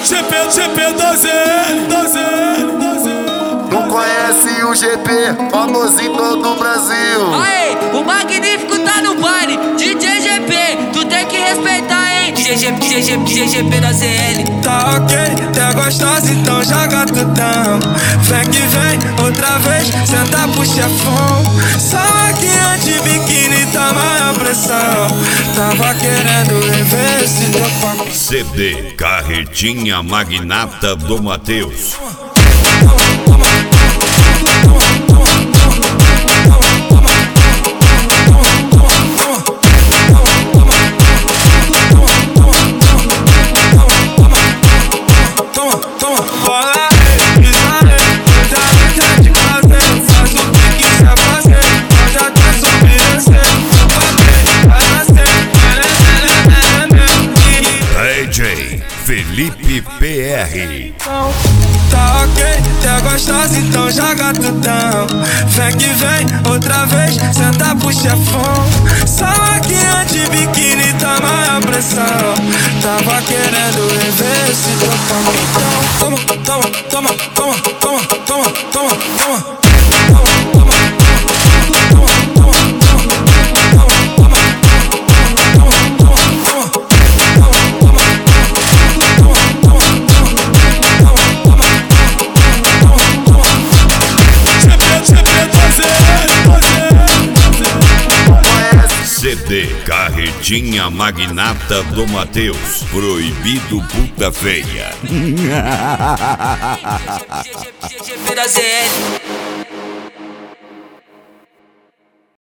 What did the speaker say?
GP da ZL, da ZL, da ZL. Não conhece o GP, famoso em todo o Brasil. Aê, o magnífico tá no baile, DJ GP, tu tem que respeitar, hein? GP da ZL. Tá ok, tá gostosa, então joga tudão. Vem que vem, outra vez, senta pro chefão. Só aqui de biquíni tá maior pressão. Tava querendo rever esse teu papo. CD Carretinha Magnata do Matheus. DJ Felipe PR. Tá ok, tá gostosa, então joga tudão. Vem que vem, outra vez, senta pro chefão. Só aqui de biquíni tá maior pressão. Tava querendo rever esse teu papo. Toma, toma, toma, toma, toma, toma, toma, toma. CD Carretinha Magnata do Matheus. Proibido puta feia. GP da ZL.